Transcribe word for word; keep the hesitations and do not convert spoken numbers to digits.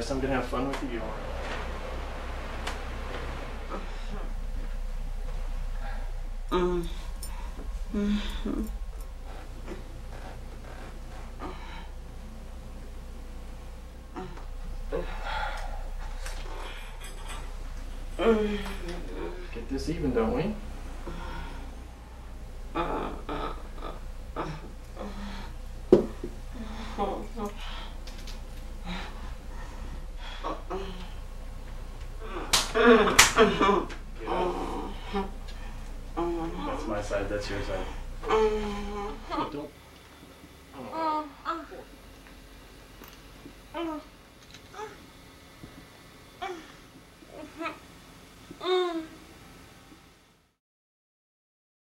guess I'm gonna have fun with you. Mm. Mm-hmm. Get this even, don't we? Get up. That's my side, that's your side. Don't. Oh. Mm.